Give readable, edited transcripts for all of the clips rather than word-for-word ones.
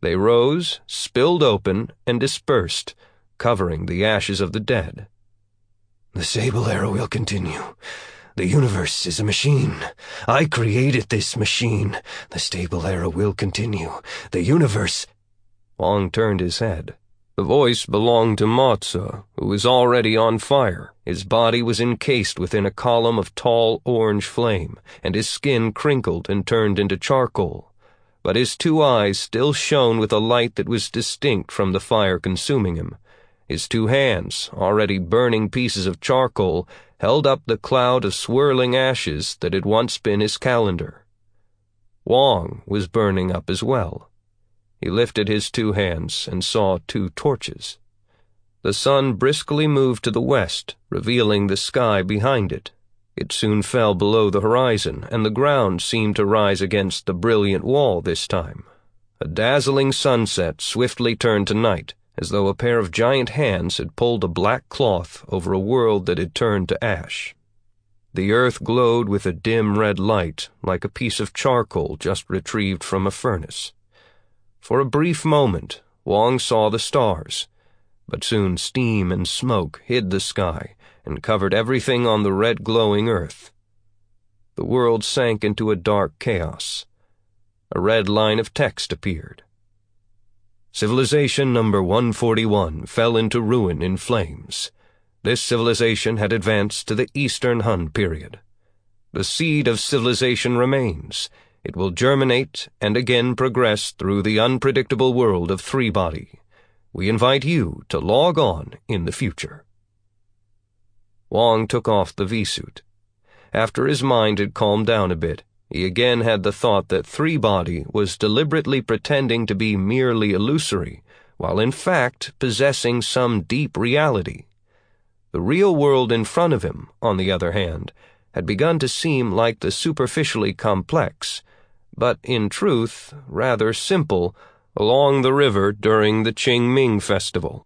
They rose, spilled open, and dispersed, covering the ashes of the dead. The Sable Era will continue. The universe is a machine. I created this machine. The Sable Era will continue. The universe— Wong turned his head. The voice belonged to Matsu, who was already on fire. His body was encased within a column of tall orange flame, and his skin crinkled and turned into charcoal. But his two eyes still shone with a light that was distinct from the fire consuming him. His two hands, already burning pieces of charcoal, held up the cloud of swirling ashes that had once been his calendar. Wong was burning up as well. He lifted his two hands and saw two torches. The sun briskly moved to the west, revealing the sky behind it. It soon fell below the horizon, and the ground seemed to rise against the brilliant wall this time. A dazzling sunset swiftly turned to night, as though a pair of giant hands had pulled a black cloth over a world that had turned to ash. The earth glowed with a dim red light, like a piece of charcoal just retrieved from a furnace. For a brief moment, Wong saw the stars, but soon steam and smoke hid the sky and covered everything on the red glowing earth. The world sank into a dark chaos. A red line of text appeared. Civilization number 141 fell into ruin in flames. This civilization had advanced to the Eastern Han period. The seed of civilization remains. It will germinate and again progress through the unpredictable world of three-body. We invite you to log on in the future. Wong took off the V-suit. After his mind had calmed down a bit, he again had the thought that three-body was deliberately pretending to be merely illusory, while in fact possessing some deep reality. The real world in front of him, on the other hand, had begun to seem like the superficially complex, but in truth rather simple, along the river during the Qingming festival.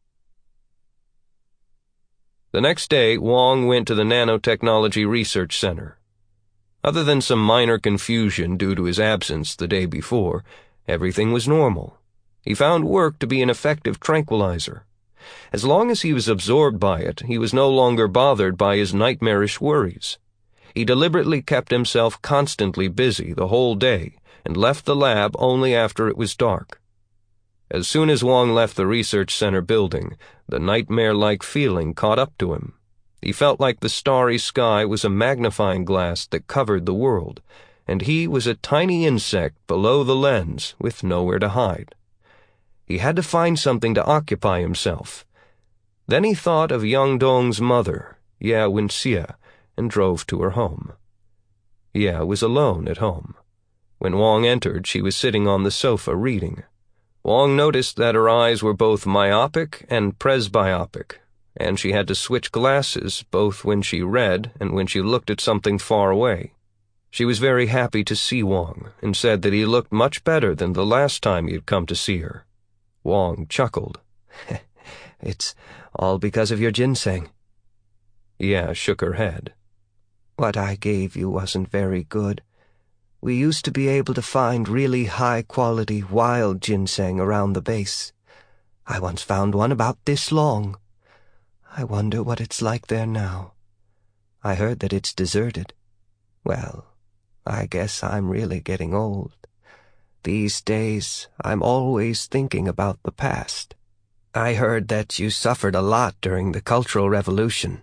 The next day, Wong went to the Nanotechnology Research Center. Other than some minor confusion due to his absence the day before, everything was normal. He found work to be an effective tranquilizer. As long as he was absorbed by it, he was no longer bothered by his nightmarish worries. He deliberately kept himself constantly busy the whole day and left the lab only after it was dark. As soon as Wong left the research center building, the nightmare-like feeling caught up to him. He felt like the starry sky was a magnifying glass that covered the world, and he was a tiny insect below the lens with nowhere to hide. He had to find something to occupy himself. Then he thought of Yang Dong's mother, Ye Wenxie, and drove to her home. Ye was alone at home. When Wong entered, she was sitting on the sofa reading. Wong noticed that her eyes were both myopic and presbyopic, and she had to switch glasses both when she read and when she looked at something far away. She was very happy to see Wong, and said that he looked much better than the last time he had come to see her. Wong chuckled. It's all because of your ginseng. Ye shook her head. What I gave you wasn't very good. We used to be able to find really high-quality wild ginseng around the base. I once found one about this long. I wonder what it's like there now. I heard that it's deserted. Well, I guess I'm really getting old. These days, I'm always thinking about the past. I heard that you suffered a lot during the Cultural Revolution.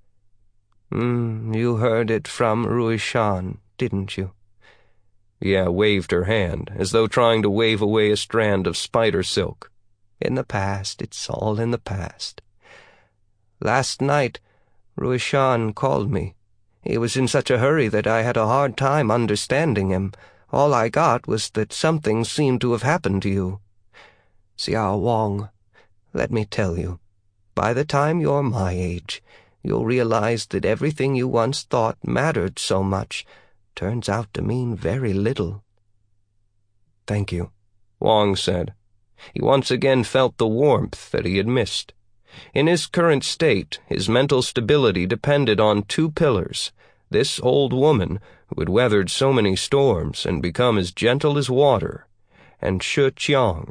You heard it from Ruishan, didn't you? Ye waved her hand, as though trying to wave away a strand of spider silk. In the past, it's all in the past. Last night, Ruishan called me. He was in such a hurry that I had a hard time understanding him. All I got was that something seemed to have happened to you. Xiao Wong, let me tell you, by the time you're my age, you'll realize that everything you once thought mattered so much turns out to mean very little. Thank you, Wong said. He once again felt the warmth that he had missed. In his current state, his mental stability depended on two pillars: this old woman, who had weathered so many storms and become as gentle as water, and Shi Qiang,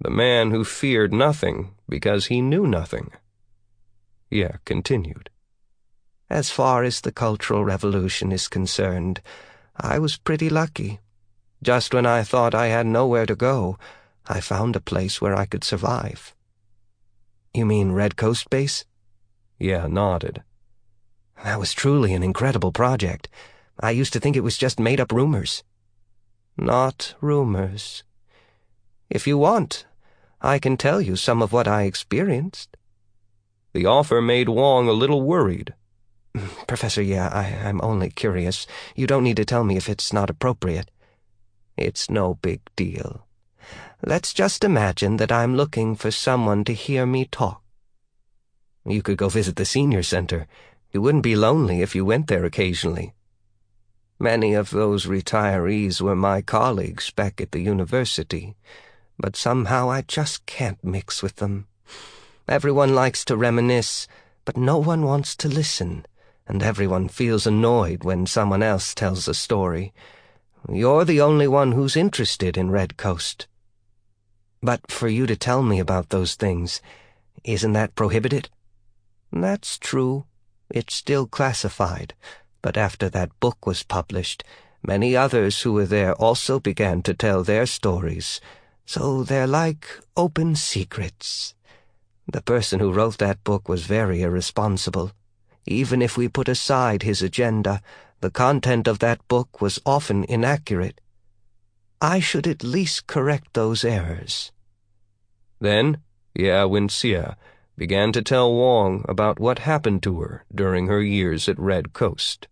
the man who feared nothing because he knew nothing. Ye continued. As far as the Cultural Revolution is concerned, I was pretty lucky. Just when I thought I had nowhere to go, I found a place where I could survive. You mean Red Coast Base? Ye nodded. That was truly an incredible project. I used to think it was just made-up rumors. Not rumors. If you want, I can tell you some of what I experienced. The offer made Wong a little worried. Professor, I'm only curious. You don't need to tell me if it's not appropriate. It's no big deal. Let's just imagine that I'm looking for someone to hear me talk. You could go visit the senior center. You wouldn't be lonely if you went there occasionally. Many of those retirees were my colleagues back at the university, but somehow I just can't mix with them. Everyone likes to reminisce, but no one wants to listen, and everyone feels annoyed when someone else tells a story. You're the only one who's interested in Red Coast. But for you to tell me about those things, isn't that prohibited? That's true. It's still classified, but after that book was published, many others who were there also began to tell their stories, so they're like open secrets. The person who wrote that book was very irresponsible. Even if we put aside his agenda, the content of that book was often inaccurate. I should at least correct those errors. Then, Ye Wenxia began to tell Wong about what happened to her during her years at Red Coast.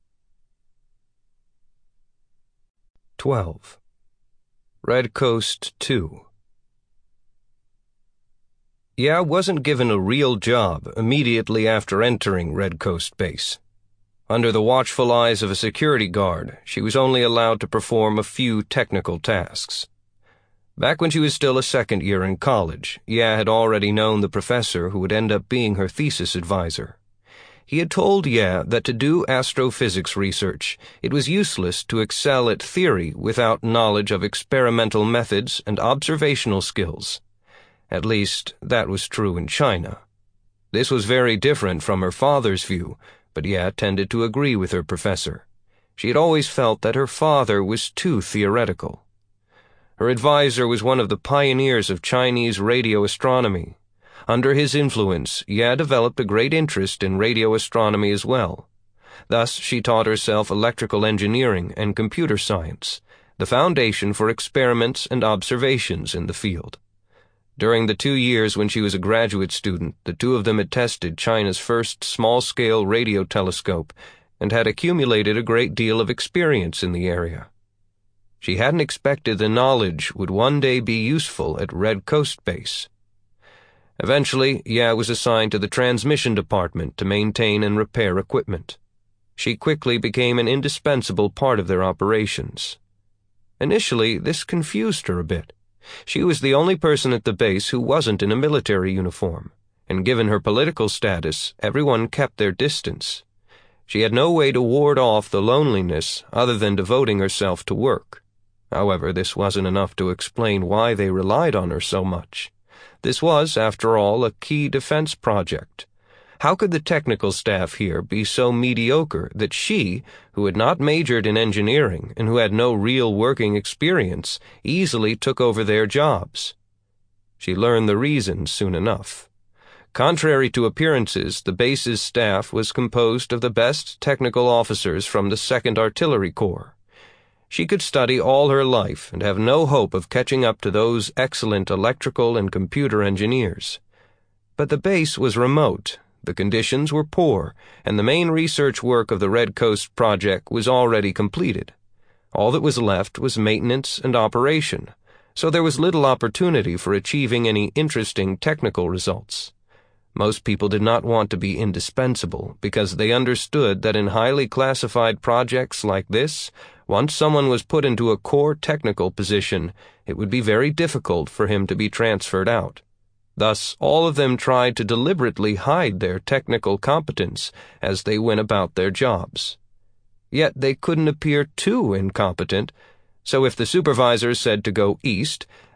12. Red Coast 2. Ye wasn't given a real job immediately after entering Red Coast Base. Under the watchful eyes of a security guard, she was only allowed to perform a few technical tasks. Back when she was still a second year in college, Ye had already known the professor who would end up being her thesis advisor. He had told Ye that to do astrophysics research, it was useless to excel at theory without knowledge of experimental methods and observational skills. At least, that was true in China. This was very different from her father's view, but Ye tended to agree with her professor. She had always felt that her father was too theoretical. Her advisor was one of the pioneers of Chinese radio astronomy. Under his influence, Ye developed a great interest in radio astronomy as well. Thus, she taught herself electrical engineering and computer science, the foundation for experiments and observations in the field. During the 2 years when she was a graduate student, the two of them had tested China's first small-scale radio telescope and had accumulated a great deal of experience in the area. She hadn't expected the knowledge would one day be useful at Red Coast Base. Eventually, Ye was assigned to the transmission department to maintain and repair equipment. She quickly became an indispensable part of their operations. Initially, this confused her a bit. She was the only person at the base who wasn't in a military uniform, and given her political status, everyone kept their distance. She had no way to ward off the loneliness other than devoting herself to work. However, this wasn't enough to explain why they relied on her so much. This was, after all, a key defense project. How could the technical staff here be so mediocre that she, who had not majored in engineering and who had no real working experience, easily took over their jobs? She learned the reason soon enough. Contrary to appearances, the base's staff was composed of the best technical officers from the 2nd Artillery Corps. She could study all her life and have no hope of catching up to those excellent electrical and computer engineers. But the base was remote, the conditions were poor, and the main research work of the Red Coast project was already completed. All that was left was maintenance and operation, so there was little opportunity for achieving any interesting technical results. Most people did not want to be indispensable because they understood that in highly classified projects like this, once someone was put into a core technical position, it would be very difficult for him to be transferred out. Thus, all of them tried to deliberately hide their technical competence as they went about their jobs. Yet they couldn't appear too incompetent, so if the supervisor said to go east,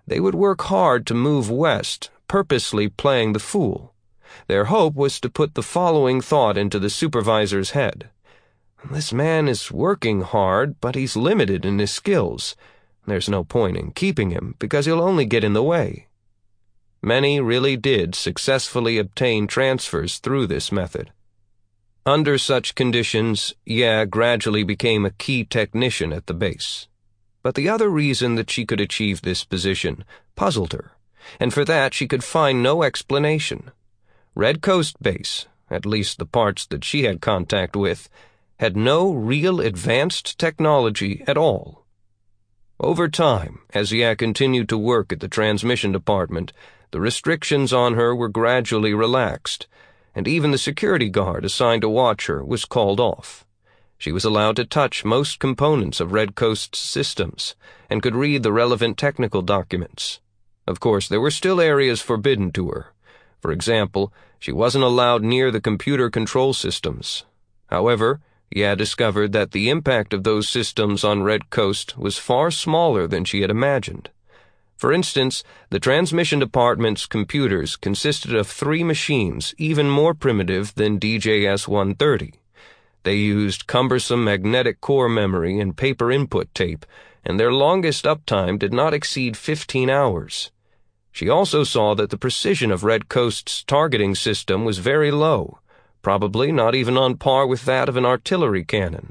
They would work hard to move west, purposely playing the fool. Their hope was to put the following thought into the supervisor's head. This man is working hard, but he's limited in his skills. There's no point in keeping him, because he'll only get in the way. Many really did successfully obtain transfers through this method. Under such conditions, Ye gradually became a key technician at the base. But the other reason that she could achieve this position puzzled her, and for that she could find no explanation. Red Coast Base, at least the parts that she had contact with, had no real advanced technology at all. Over time, as Ye continued to work at the transmission department, the restrictions on her were gradually relaxed, and even the security guard assigned to watch her was called off. She was allowed to touch most components of Red Coast's systems, and could read the relevant technical documents. Of course, there were still areas forbidden to her. For example, she wasn't allowed near the computer control systems. However, Ye discovered that the impact of those systems on Red Coast was far smaller than she had imagined. For instance, the transmission department's computers consisted of 3 machines even more primitive than DJS-130. They used cumbersome magnetic core memory and paper input tape, and their longest uptime did not exceed 15 hours. She also saw that the precision of Red Coast's targeting system was very low, probably not even on par with that of an artillery cannon.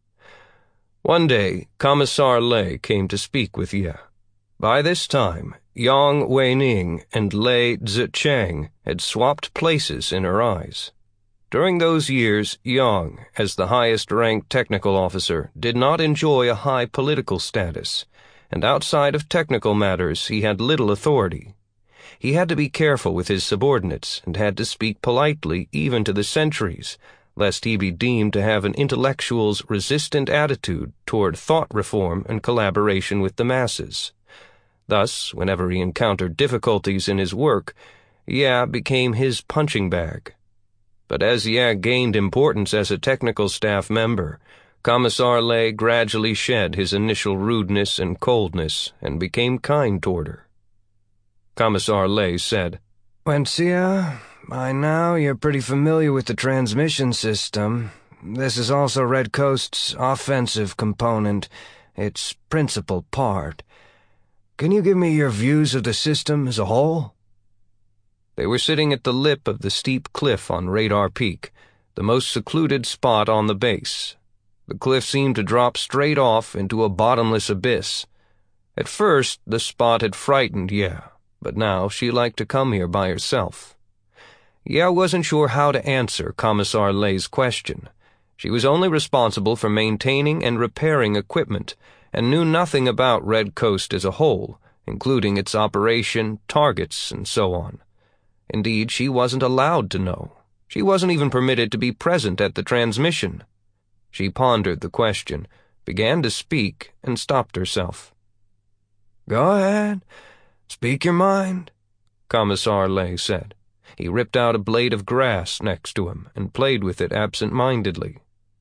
One day, Commissar Lei came to speak with Ye. By this time, Yang Weining and Lei Zicheng had swapped places in her eyes. During those years, Yang, as the highest-ranked technical officer, did not enjoy a high political status, and outside of technical matters he had little authority. He had to be careful with his subordinates and had to speak politely even to the sentries, lest he be deemed to have an intellectual's resistant attitude toward thought reform and collaboration with the masses. Thus, whenever he encountered difficulties in his work, Ye became his punching bag. But as Ye gained importance as a technical staff member, Commissar Lei gradually shed his initial rudeness and coldness and became kind toward her. Commissar Lei said, "Wenxia, by now you're pretty familiar with the transmission system. This is also Red Coast's offensive component, its principal part. Can you give me your views of the system as a whole?" They were sitting at the lip of the steep cliff on Radar Peak, the most secluded spot on the base. The cliff seemed to drop straight off into a bottomless abyss. At first, the spot had frightened Ye, but now she liked to come here by herself. Ye wasn't sure how to answer Commissar Lei's question. She was only responsible for maintaining and repairing equipment, and knew nothing about Red Coast as a whole, including its operation, targets, and so on. Indeed, she wasn't allowed to know. She wasn't even permitted to be present at the transmission. She pondered the question, began to speak, and stopped herself. "Go ahead. Speak your mind," Commissar Lei said. He ripped out a blade of grass next to him and played with it absent-mindedly.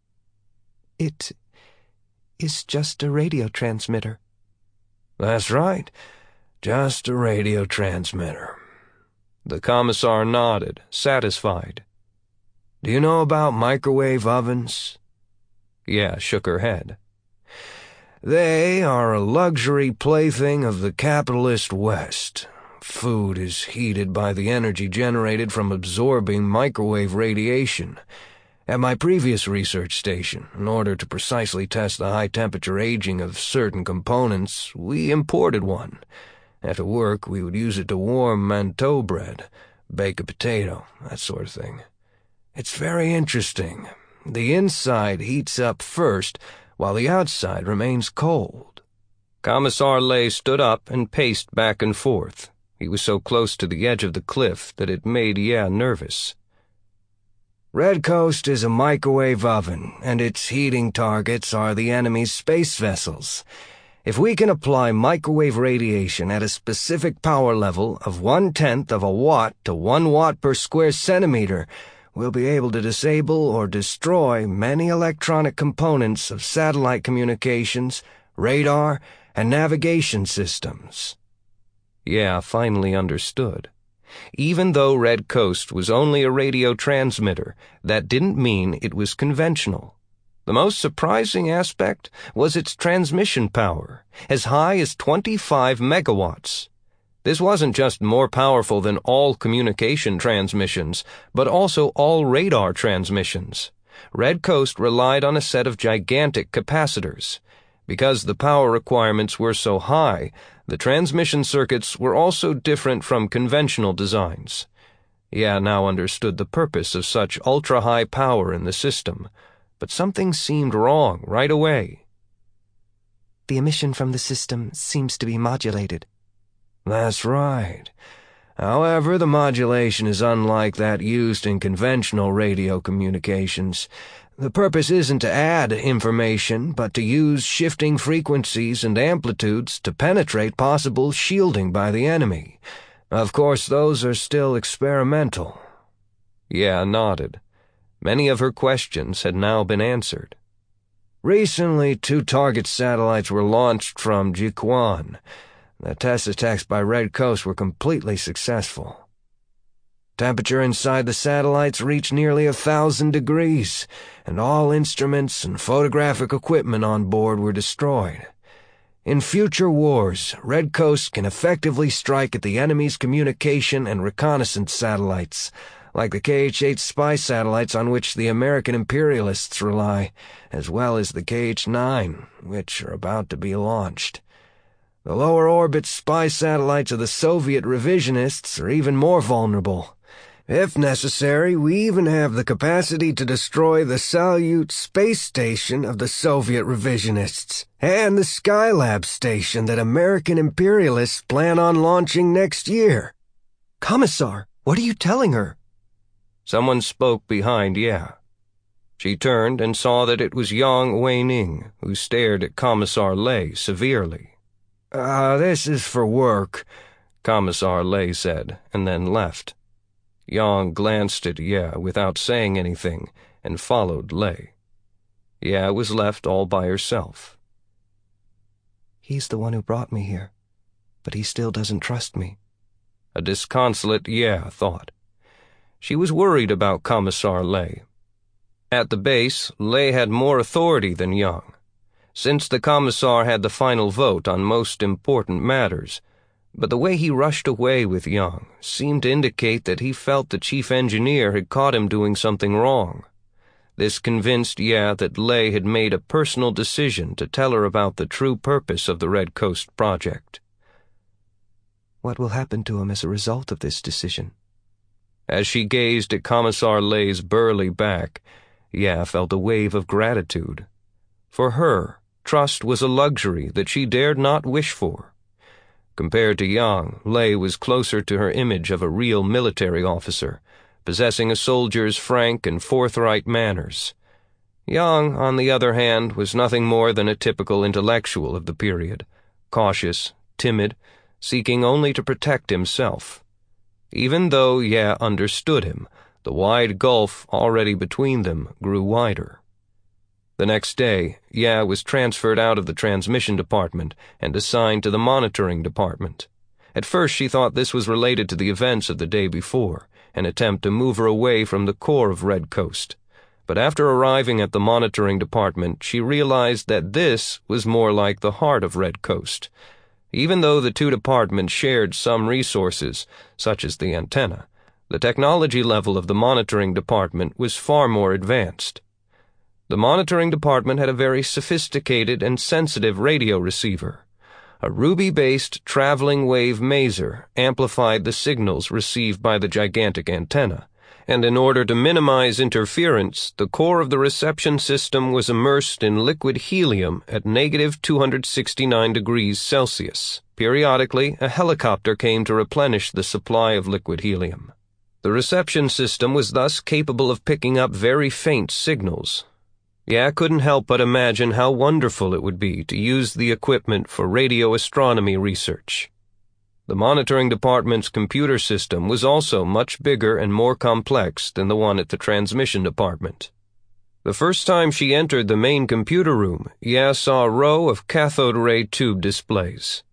"It is just a radio transmitter." "That's right. Just a radio transmitter." The commissar nodded, satisfied. "Do you know about microwave ovens?" Ye shook her head. "They are a luxury plaything of the capitalist West. Food is heated by the energy generated from absorbing microwave radiation. At my previous research station, in order to precisely test the high-temperature aging of certain components, we imported one. After work, we would use it to warm manteau bread, bake a potato, that sort of thing. It's very interesting. The inside heats up first, while the outside remains cold." Commissar Lei stood up and paced back and forth. He was so close to the edge of the cliff that it made Ye nervous. "Red Coast is a microwave oven, and its heating targets are the enemy's space vessels. If we can apply microwave radiation at a specific power level of 1/10 of a watt to 1 watt per square centimeter, we'll be able to disable or destroy many electronic components of satellite communications, radar, and navigation systems." Yeah finally understood. Even though Red Coast was only a radio transmitter, that didn't mean it was conventional. The most surprising aspect was its transmission power, as high as 25 megawatts. This wasn't just more powerful than all communication transmissions, but also all radar transmissions. Red Coast relied on a set of gigantic capacitors. Because the power requirements were so high, the transmission circuits were also different from conventional designs. Yeah now understood the purpose of such ultra-high power in the system, but something seemed wrong right away. The emission from the system seems to be modulated. That's right. However, the modulation is unlike that used in conventional radio communications. The purpose isn't to add information, but to use shifting frequencies and amplitudes to penetrate possible shielding by the enemy. Of course, those are still experimental. Yeah nodded. Many of her questions had now been answered. Recently, 2 target satellites were launched from Jiquan. The test attacks by Red Coast were completely successful. Temperature inside the satellites reached nearly 1,000 degrees, and all instruments and photographic equipment on board were destroyed. In future wars, Red Coast can effectively strike at the enemy's communication and reconnaissance satellites, like the KH-8 spy satellites on which the American imperialists rely, as well as the KH-9, which are about to be launched. The lower orbit spy satellites of the Soviet revisionists are even more vulnerable. If necessary, we even have the capacity to destroy the Salyut space station of the Soviet revisionists, and the Skylab station that American imperialists plan on launching next year. Commissar, what are you telling her? Someone spoke behind Yeah. She turned and saw that it was Yang Weining, who stared at Commissar Lei severely. This is for work, Commissar Lei said, and then left. Yang glanced at Yeah without saying anything and followed Lei. Yeah was left all by herself. He's the one who brought me here, but he still doesn't trust me. A disconsolate Yeah thought. She was worried about Commissar Lei. At the base, Lei had more authority than Yang. Since the Commissar had the final vote on most important matters, but the way he rushed away with Yang seemed to indicate that he felt the chief engineer had caught him doing something wrong. This convinced Yeah that Lei had made a personal decision to tell her about the true purpose of the Red Coast project. What will happen to him as a result of this decision? As she gazed at Commissar Lei's burly back, Yeah felt a wave of gratitude. For her, trust was a luxury that she dared not wish for. Compared to Yang, Lei was closer to her image of a real military officer, possessing a soldier's frank and forthright manners. Yang, on the other hand, was nothing more than a typical intellectual of the period, cautious, timid, seeking only to protect himself. Even though Yeah understood him, the wide gulf already between them grew wider. The next day, Yeah was transferred out of the transmission department and assigned to the monitoring department. At first she thought this was related to the events of the day before, an attempt to move her away from the core of Red Coast. But after arriving at the monitoring department, she realized that this was more like the heart of Red Coast. Even though the 2 departments shared some resources, such as the antenna, the technology level of the monitoring department was far more advanced. The monitoring department had a very sophisticated and sensitive radio receiver. A Ruby-based traveling wave maser amplified the signals received by the gigantic antenna, and in order to minimize interference, the core of the reception system was immersed in liquid helium at negative 269 degrees Celsius. Periodically, a helicopter came to replenish the supply of liquid helium. The reception system was thus capable of picking up very faint signals. Yeah couldn't help but imagine how wonderful it would be to use the equipment for radio astronomy research. The monitoring department's computer system was also much bigger and more complex than the one at the transmission department. The first time she entered the main computer room, Yeah saw a row of cathode ray tube displays.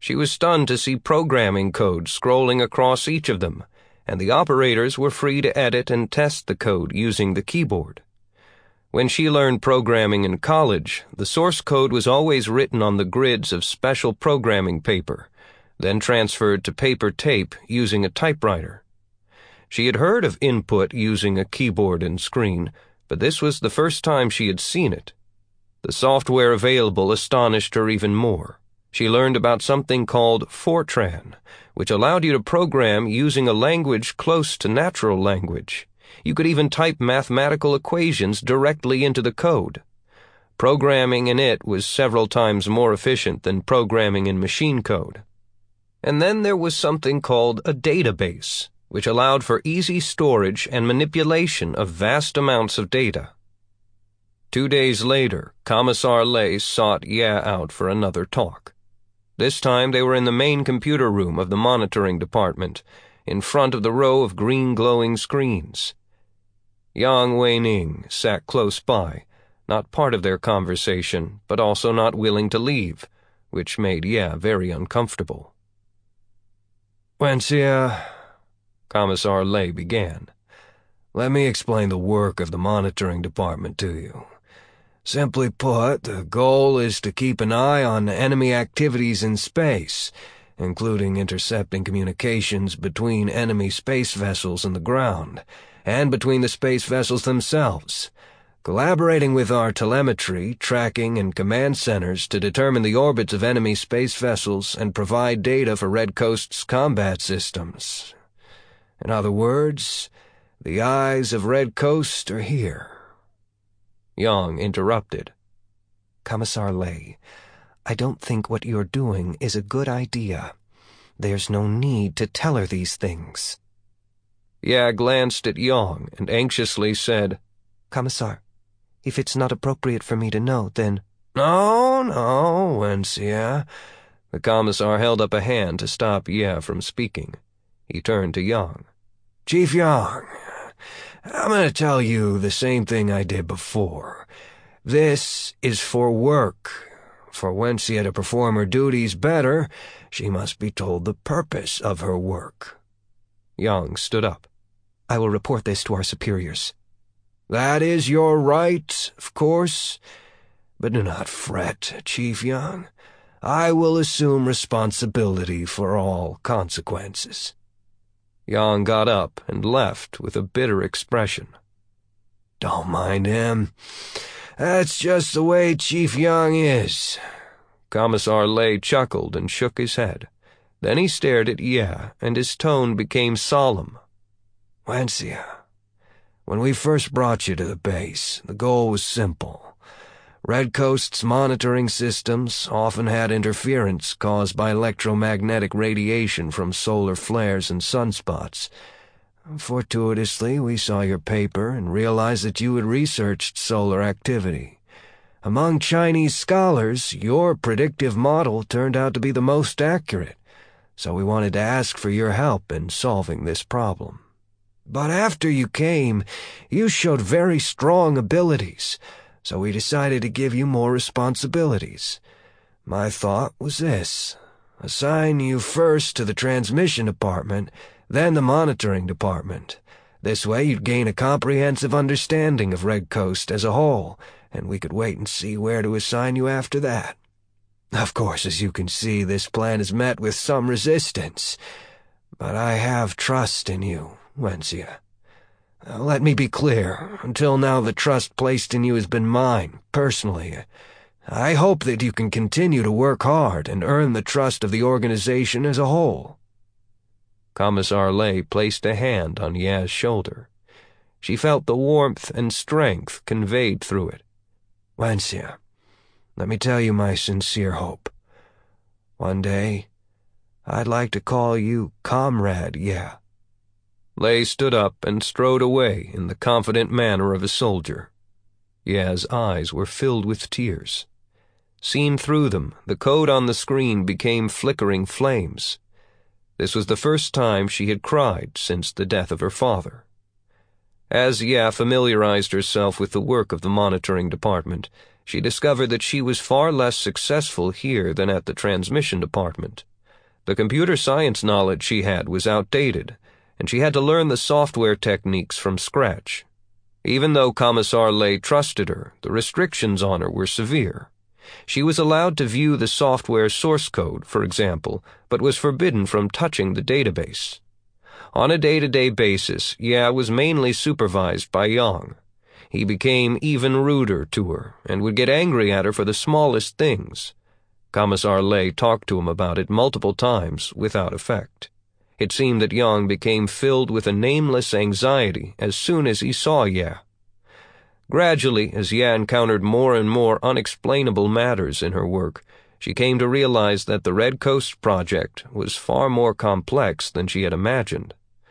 She was stunned to see programming code scrolling across each of them, and the operators were free to edit and test the code using the keyboard. When she learned programming in college, the source code was always written on the grids of special programming paper, then transferred to paper tape using a typewriter. She had heard of input using a keyboard and screen, but this was the first time she had seen it. The software available astonished her even more. She learned about something called Fortran, which allowed you to program using a language close to natural language. You could even type mathematical equations directly into the code. Programming in it was several times more efficient than programming in machine code. And then there was something called a database, which allowed for easy storage and manipulation of vast amounts of data. 2 days later, Commissar Lay sought Ye out for another talk. This time they were in the main computer room of the monitoring department, in front of the row of green glowing screens. Yang Weining sat close by, not part of their conversation, but also not willing to leave, which made Ye very uncomfortable. "Wenxia," Commissar Lay began, "let me explain the work of the monitoring department to you. Simply put, the goal is to keep an eye on enemy activities in space, including intercepting communications between enemy space vessels and the ground, and between the space vessels themselves, collaborating with our telemetry, tracking, and command centers to determine the orbits of enemy space vessels and provide data for Red Coast's combat systems. In other words, the eyes of Red Coast are here." Yang interrupted. "Commissar Lay, I don't think what you're doing is a good idea. There's no need to tell her these things." Ye glanced at Yang and anxiously said, "Commissar, if it's not appropriate for me to know, then—" "No, Wenxia." The Commissar held up a hand to stop Ye from speaking. He turned to Yang. "Chief Yang, I'm going to tell you the same thing I did before. This is for work. For Wenxia to perform her duties better, she must be told the purpose of her work." Yang stood up. "I will report this to our superiors." "That is your right, of course. But do not fret, Chief Yang. I will assume responsibility for all consequences." Yang got up and left with a bitter expression. "Don't mind him. That's just the way Chief Yang is." Commissar Lay chuckled and shook his head. Then he stared at Ye, and his tone became solemn. "Wenxia, when we first brought you to the base, the goal was simple. Red Coast's monitoring systems often had interference caused by electromagnetic radiation from solar flares and sunspots. Fortuitously, we saw your paper and realized that you had researched solar activity. Among Chinese scholars, your predictive model turned out to be the most accurate, so we wanted to ask for your help in solving this problem. But after you came, you showed very strong abilities, so we decided to give you more responsibilities. My thought was this: assign you first to the transmission department, then the monitoring department. This way you'd gain a comprehensive understanding of Red Coast as a whole, and we could wait and see where to assign you after that. Of course, as you can see, this plan is met with some resistance, but I have trust in you, Wenxia. Let me be clear. Until now, the trust placed in you has been mine, personally. I hope that you can continue to work hard and earn the trust of the organization as a whole." Commissar Lay placed a hand on Ye's shoulder. She felt the warmth and strength conveyed through it. "Wenxia, let me tell you my sincere hope. One day, I'd like to call you Comrade Ye." Lay stood up and strode away in the confident manner of a soldier. Ye's eyes were filled with tears. Seen through them, the code on the screen became flickering flames. This was the first time she had cried since the death of her father. As Ye familiarized herself with the work of the monitoring department, she discovered that she was far less successful here than at the transmission department. The computer science knowledge she had was outdated, and she had to learn the software techniques from scratch. Even though Commissar Lay trusted her, the restrictions on her were severe. She was allowed to view the software source code, for example, but was forbidden from touching the database. On a day-to-day basis, Ya was mainly supervised by Yang. He became even ruder to her and would get angry at her for the smallest things. Commissar Lay talked to him about it multiple times without effect. It seemed that Yang became filled with a nameless anxiety as soon as he saw Ya. Gradually, as Ya encountered more and more unexplainable matters in her work, she came to realize that the Red Coast project was far more complex than she had imagined.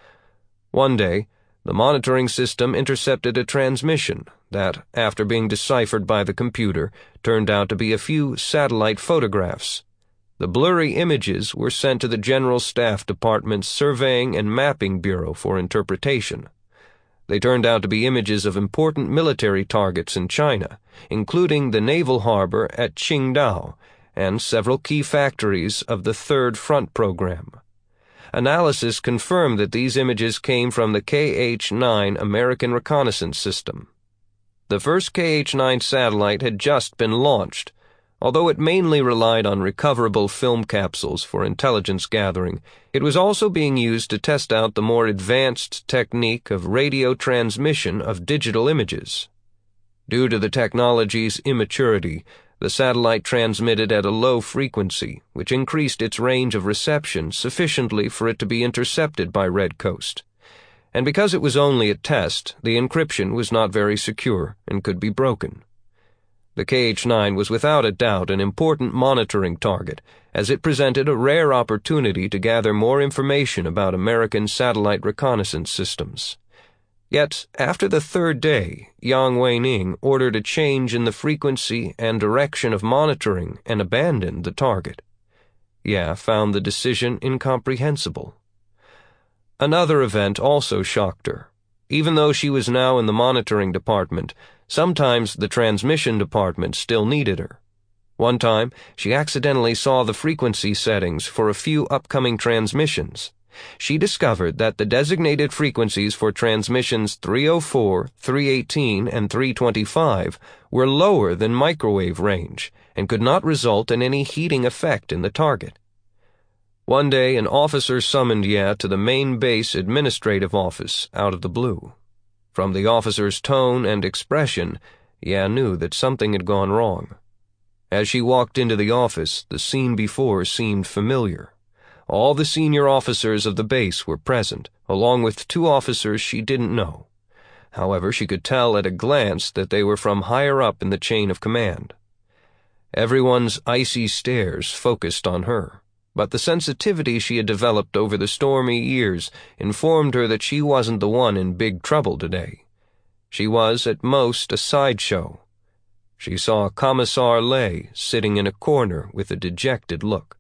One day, the monitoring system intercepted a transmission that, after being deciphered by the computer, turned out to be a few satellite photographs. The blurry images were sent to the General Staff Department's Surveying and Mapping Bureau for interpretation. They turned out to be images of important military targets in China, including the naval harbor at Qingdao and several key factories of the Third Front program. Analysis confirmed that these images came from the KH-9 American Reconnaissance System. The first KH-9 satellite had just been launched. Although it mainly relied on recoverable film capsules for intelligence gathering, it was also being used to test out the more advanced technique of radio transmission of digital images. Due to the technology's immaturity, the satellite transmitted at a low frequency, which increased its range of reception sufficiently for it to be intercepted by Red Coast. And because it was only a test, the encryption was not very secure and could be broken. The KH-9 was without a doubt an important monitoring target, as it presented a rare opportunity to gather more information about American satellite reconnaissance systems. Yet, after the third day, Yang Weining ordered a change in the frequency and direction of monitoring and abandoned the target. Ya found the decision incomprehensible. Another event also shocked her. Even though she was now in the monitoring department, sometimes the transmission department still needed her. One time, she accidentally saw the frequency settings for a few upcoming transmissions. She discovered that the designated frequencies for transmissions 304, 318, and 325 were lower than microwave range and could not result in any heating effect in the target. One day, an officer summoned Ya to the main base administrative office out of the blue. From the officer's tone and expression, Ya knew that something had gone wrong. As she walked into the office, the scene before seemed familiar. All the senior officers of the base were present, along with 2 officers she didn't know. However, she could tell at a glance that they were from higher up in the chain of command. Everyone's icy stares focused on her, but the sensitivity she had developed over the stormy years informed her that she wasn't the one in big trouble today. She was, at most, a sideshow. She saw Commissar Lay sitting in a corner with a dejected look.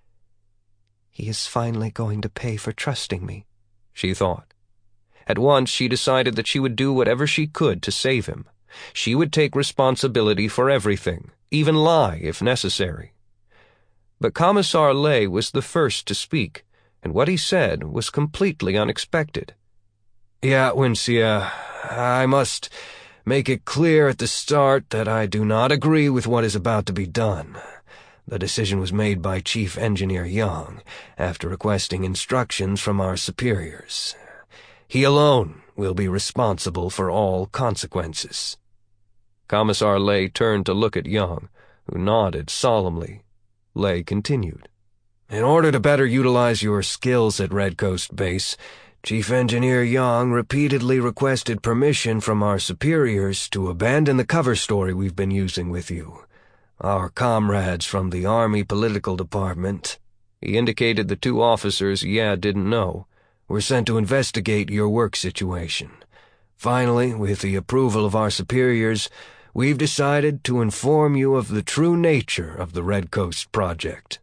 He is finally going to pay for trusting me, she thought. At once she decided that she would do whatever she could to save him. She would take responsibility for everything, even lie if necessary. But Commissar Lay was the first to speak, and what he said was completely unexpected. "Yeah, Wenxia, I must make it clear at the start that I do not agree with what is about to be done. The decision was made by Chief Engineer Yang, after requesting instructions from our superiors. He alone will be responsible for all consequences." Commissar Lay turned to look at Yang, who nodded solemnly. Lay continued. "In order to better utilize your skills at Red Coast Base, Chief Engineer Yang repeatedly requested permission from our superiors to abandon the cover story we've been using with you. Our comrades from the Army Political Department," he indicated the 2 officers Ya didn't know, "were sent to investigate your work situation. Finally, with the approval of our superiors, we've decided to inform you of the true nature of the Red Coast project."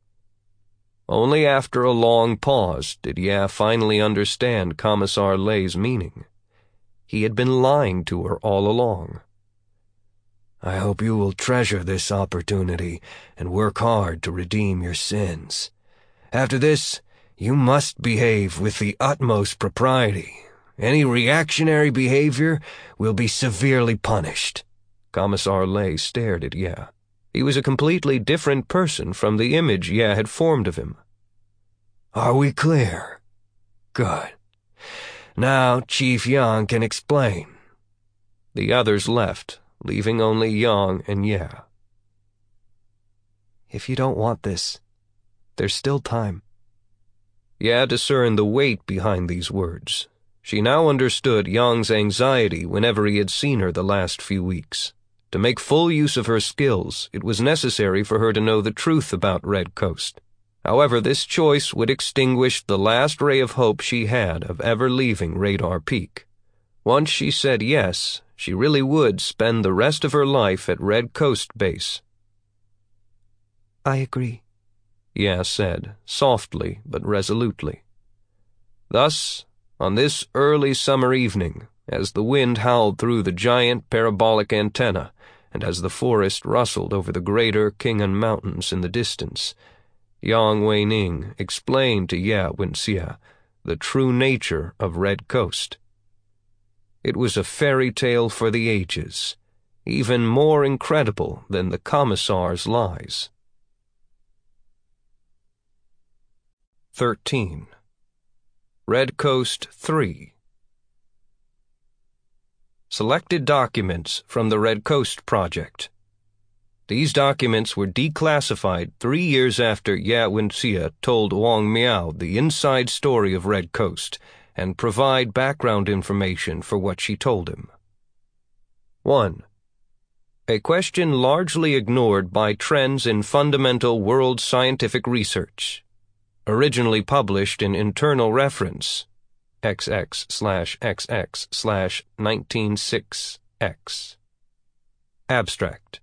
Only after a long pause did Ya finally understand Commissar Lay's meaning. He had been lying to her all along. "I hope you will treasure this opportunity and work hard to redeem your sins. After this, you must behave with the utmost propriety. Any reactionary behavior will be severely punished." Commissar Lay stared at Ye. He was a completely different person from the image Ye had formed of him. "Are we clear? Good. Now Chief Yang can explain." The others left, leaving only Yang and Ye. "If you don't want this, there's still time." Ye discerned the weight behind these words. She now understood Yang's anxiety whenever he had seen her the last few weeks. To make full use of her skills, it was necessary for her to know the truth about Red Coast. However, this choice would extinguish the last ray of hope she had of ever leaving Radar Peak. Once she said yes, she really would spend the rest of her life at Red Coast Base. "I agree," Ye said, softly but resolutely. Thus, on this early summer evening, as the wind howled through the giant parabolic antenna, and as the forest rustled over the greater Khingan Mountains in the distance, Yang Weining explained to Ye Wenxie the true nature of Red Coast. It was a fairy tale for the ages, even more incredible than the Commissar's lies. 13. Red Coast 3. Selected documents from the Red Coast Project. These documents were declassified 3 years after Ye Wenxie told Wang Miao the inside story of Red Coast and provide background information for what she told him. 1. A question largely ignored by trends in fundamental world scientific research. Originally published in Internal Reference, XX/XX/196X. Abstract.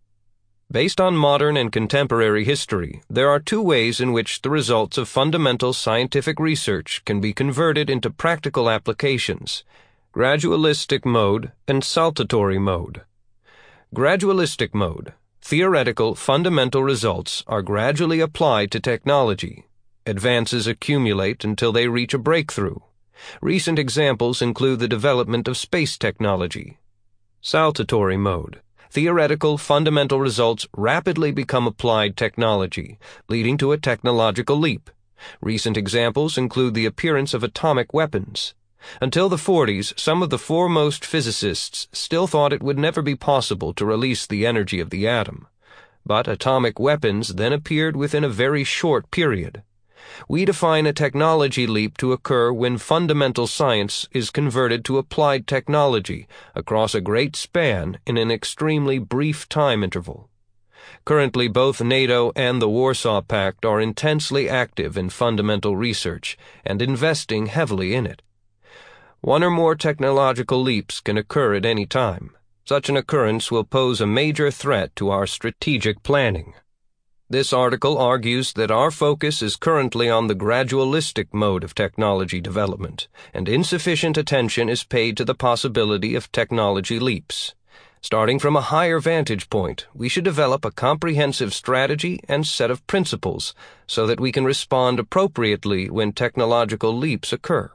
Based on modern and contemporary history, there are 2 ways in which the results of fundamental scientific research can be converted into practical applications: gradualistic mode and saltatory mode. Gradualistic mode. Theoretical fundamental results are gradually applied to technology. Advances accumulate until they reach a breakthrough. Recent examples include the development of space technology. Saltatory mode. Theoretical fundamental results rapidly become applied technology, leading to a technological leap. Recent examples include the appearance of atomic weapons. Until the 40s, some of the foremost physicists still thought it would never be possible to release the energy of the atom. But atomic weapons then appeared within a very short period. We define a technology leap to occur when fundamental science is converted to applied technology across a great span in an extremely brief time interval. Currently, both NATO and the Warsaw Pact are intensely active in fundamental research and investing heavily in it. One or more technological leaps can occur at any time. Such an occurrence will pose a major threat to our strategic planning. This article argues that our focus is currently on the gradualistic mode of technology development, and insufficient attention is paid to the possibility of technology leaps. Starting from a higher vantage point, we should develop a comprehensive strategy and set of principles so that we can respond appropriately when technological leaps occur.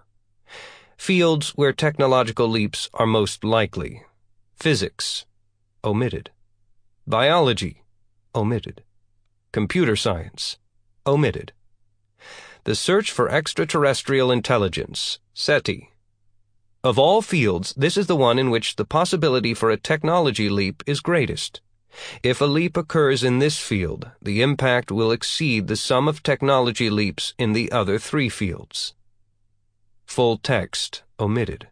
Fields where technological leaps are most likely: physics, omitted; biology, omitted; computer science, omitted; the search for extraterrestrial intelligence, SETI. Of all fields, this is the one in which the possibility for a technology leap is greatest. If a leap occurs in this field, the impact will exceed the sum of technology leaps in the other 3 fields. Full text omitted.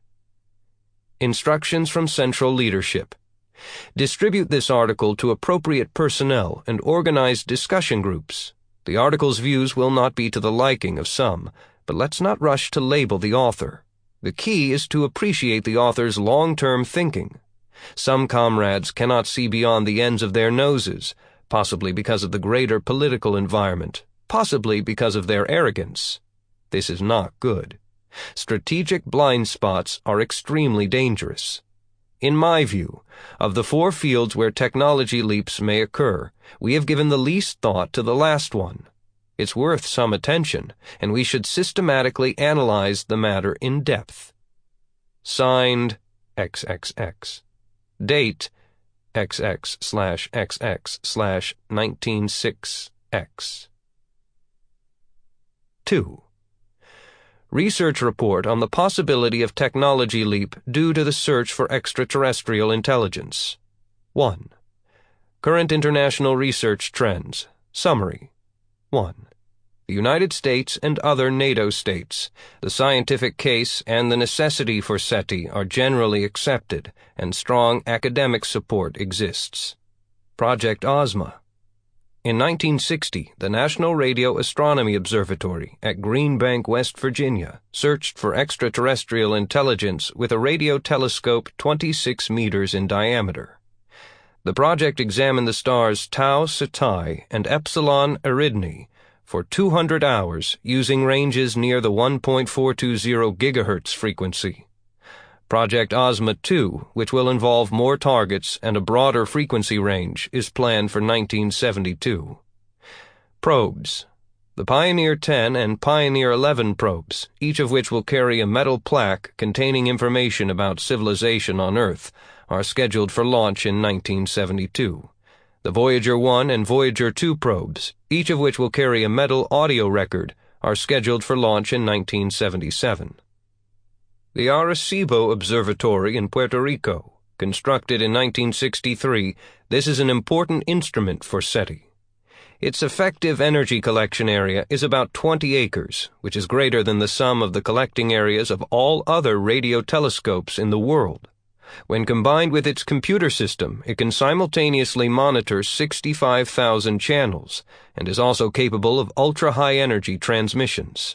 Instructions from Central Leadership. Distribute this article to appropriate personnel and organize discussion groups. The article's views will not be to the liking of some, but let's not rush to label the author. The key is to appreciate the author's long-term thinking. Some comrades cannot see beyond the ends of their noses, possibly because of the greater political environment, possibly because of their arrogance. This is not good. Strategic blind spots are extremely dangerous. In my view, of the 4 fields where technology leaps may occur, we have given the least thought to the last one. It's worth some attention, and we should systematically analyze the matter in depth. Signed, XXX. Date, XX/XX/196X. 2. Research report on the possibility of technology leap due to the search for extraterrestrial intelligence. 1. Current international research trends. Summary. 1. The United States and other NATO states. The scientific case and the necessity for SETI are generally accepted, and strong academic support exists. Project Ozma. In 1960, the National Radio Astronomy Observatory at Green Bank, West Virginia, searched for extraterrestrial intelligence with a radio telescope 26 meters in diameter. The project examined the stars Tau Ceti and Epsilon Eridani for 200 hours using ranges near the 1.420 GHz frequency. Project Ozma 2, which will involve more targets and a broader frequency range, is planned for 1972. Probes. The Pioneer 10 and Pioneer 11 probes, each of which will carry a metal plaque containing information about civilization on Earth, are scheduled for launch in 1972. The Voyager 1 and Voyager 2 probes, each of which will carry a metal audio record, are scheduled for launch in 1977. The Arecibo Observatory in Puerto Rico, constructed in 1963, this is an important instrument for SETI. Its effective energy collection area is about 20 acres, which is greater than the sum of the collecting areas of all other radio telescopes in the world. When combined with its computer system, it can simultaneously monitor 65,000 channels and is also capable of ultra-high energy transmissions.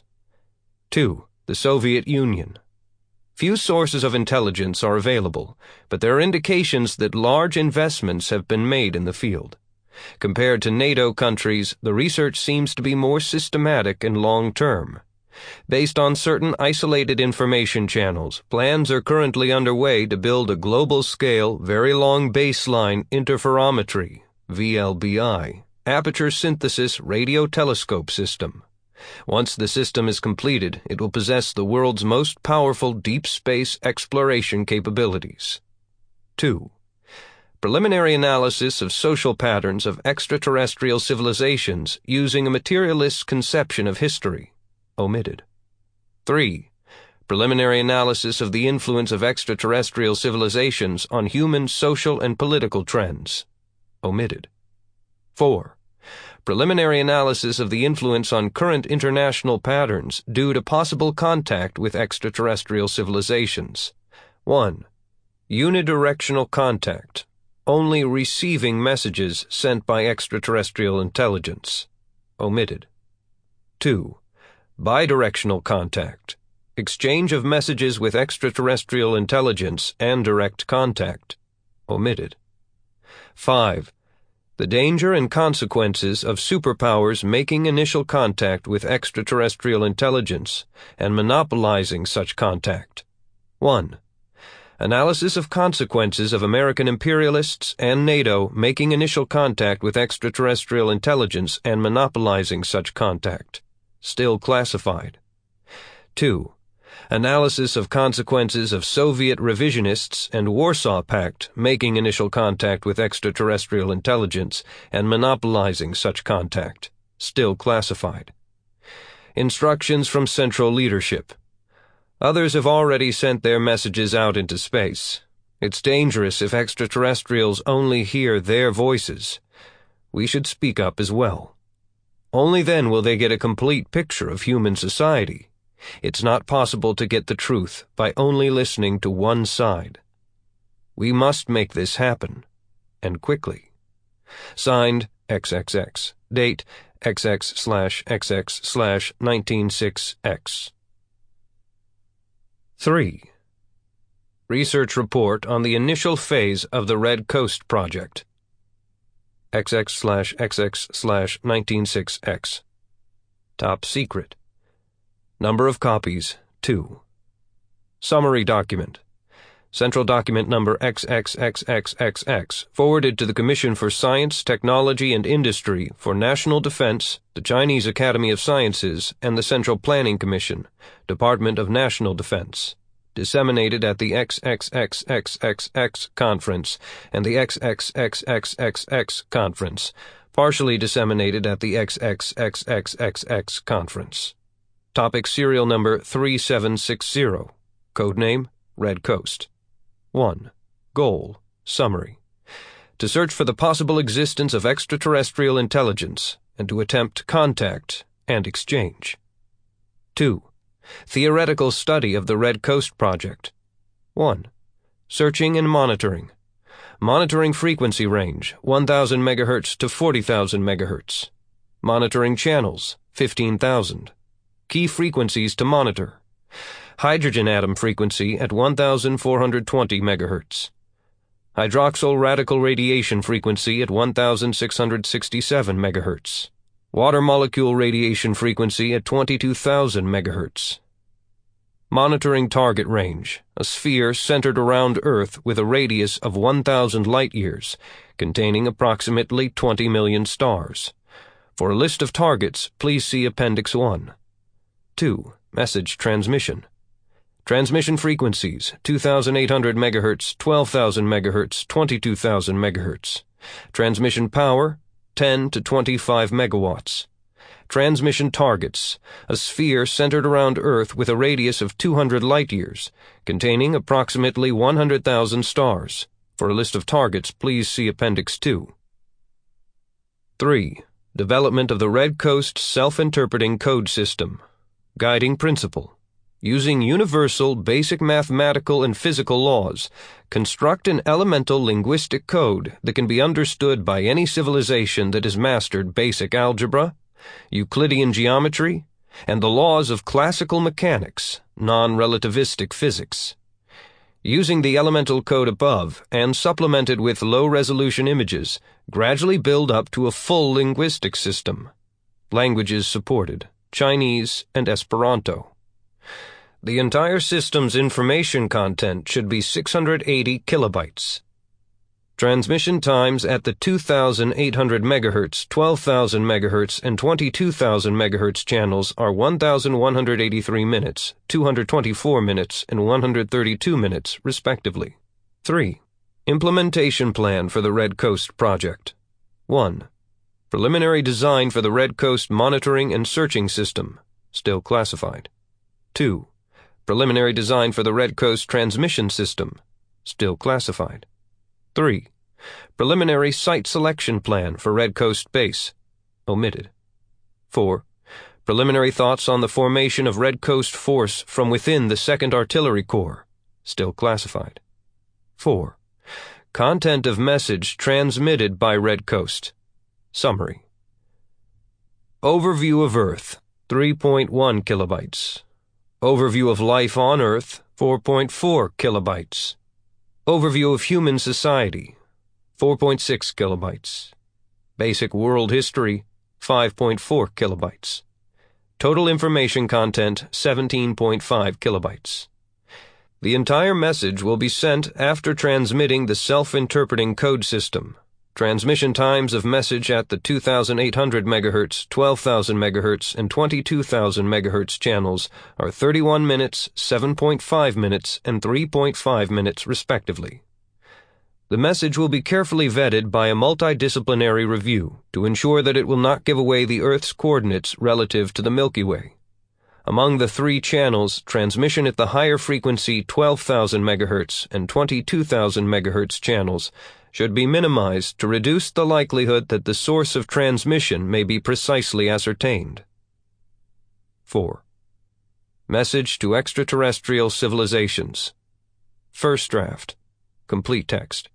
2. The Soviet Union. Few sources of intelligence are available, but there are indications that large investments have been made in the field. Compared to NATO countries, the research seems to be more systematic and long-term. Based on certain isolated information channels, plans are currently underway to build a global-scale, very long baseline interferometry, VLBI, aperture synthesis radio telescope system. Once the system is completed, it will possess the world's most powerful deep space exploration capabilities. 2. Preliminary analysis of social patterns of extraterrestrial civilizations using a materialist conception of history. Omitted. 3. Preliminary analysis of the influence of extraterrestrial civilizations on human social and political trends. Omitted. 4. Preliminary analysis of the influence on current international patterns due to possible contact with extraterrestrial civilizations. 1. Unidirectional contact. Only receiving messages sent by extraterrestrial intelligence. Omitted. 2. Bidirectional contact. Exchange of messages with extraterrestrial intelligence and direct contact. Omitted. 5. The danger and consequences of superpowers making initial contact with extraterrestrial intelligence and monopolizing such contact. 1. Analysis of consequences of American imperialists and NATO making initial contact with extraterrestrial intelligence and monopolizing such contact. Still classified. 2. Analysis of consequences of Soviet revisionists and Warsaw Pact making initial contact with extraterrestrial intelligence and monopolizing such contact. Still classified. Instructions from Central Leadership. Others have already sent their messages out into space. It's dangerous if extraterrestrials only hear their voices. We should speak up as well. Only then will they get a complete picture of human society. It's not possible to get the truth by only listening to one side. We must make this happen, and quickly. Signed, XXX. Date, XX/XX/196X. 3. Research report on the initial phase of the Red Coast Project. XX/XX/196X. Top secret. Number of copies, 2. Summary document. Central Document Number XXXXXX, forwarded to the Commission for Science, Technology, and Industry for National Defense, the Chinese Academy of Sciences, and the Central Planning Commission, Department of National Defense. Disseminated at the XXXXXX Conference and the XXXXXX Conference. Partially disseminated at the XXXXXX Conference. Topic Serial Number 3760. Codename Red Coast. 1. Goal. Summary. To search for the possible existence of extraterrestrial intelligence and to attempt contact and exchange. 2. Theoretical study of the Red Coast Project. 1. Searching and monitoring. Monitoring frequency range 1,000 MHz to 40,000 MHz. Monitoring channels 15,000. Key frequencies to monitor. Hydrogen atom frequency at 1,420 MHz. Hydroxyl radical radiation frequency at 1,667 MHz. Water molecule radiation frequency at 22,000 MHz. Monitoring target range, a sphere centered around Earth with a radius of 1,000 light-years, containing approximately 20 million stars. For a list of targets, please see Appendix 1. 2. Message transmission. Transmission frequencies 2,800 MHz, 12,000 MHz, 22,000 MHz. Transmission power 10 to 25 megawatts. Transmission targets, a sphere centered around Earth with a radius of 200 light-years, containing approximately 100,000 stars. For a list of targets, please see Appendix 2. 3. Development of the Red Coast Self-Interpreting Code System. Guiding principle. Using universal, basic mathematical and physical laws, construct an elemental linguistic code that can be understood by any civilization that has mastered basic algebra, Euclidean geometry, and the laws of classical mechanics, non-relativistic physics. Using the elemental code above and supplemented with low-resolution images, gradually build up to a full linguistic system. Languages supported: Chinese and Esperanto. The entire system's information content should be 680 kilobytes. Transmission times at the 2,800 MHz, 12,000 MHz, and 22,000 MHz channels are 1,183 minutes, 224 minutes, and 132 minutes, respectively. 3. Implementation plan for the Red Coast Project. 1. Preliminary design for the Red Coast monitoring and searching system, still classified. 2. Preliminary design for the Red Coast transmission system, still classified. 3. Preliminary site selection plan for Red Coast Base, omitted. 4. Preliminary thoughts on the formation of Red Coast Force from within the 2nd Artillery Corps, still classified. 4. Content of message transmitted by Red Coast. Summary. Overview of Earth, 3.1 kilobytes. Overview of life on Earth, 4.4 kilobytes. Overview of human society, 4.6 kilobytes. Basic world history, 5.4 kilobytes. Total information content, 17.5 kilobytes. The entire message will be sent after transmitting the self-interpreting code system. Transmission times of message at the 2,800 MHz, 12,000 MHz, and 22,000 MHz channels are 31 minutes, 7.5 minutes, and 3.5 minutes, respectively. The message will be carefully vetted by a multidisciplinary review to ensure that it will not give away the Earth's coordinates relative to the Milky Way. Among the 3 channels, transmission at the higher frequency 12,000 MHz and 22,000 MHz channels should be minimized to reduce the likelihood that the source of transmission may be precisely ascertained. 4. Message to extraterrestrial civilizations. First draft. Complete text.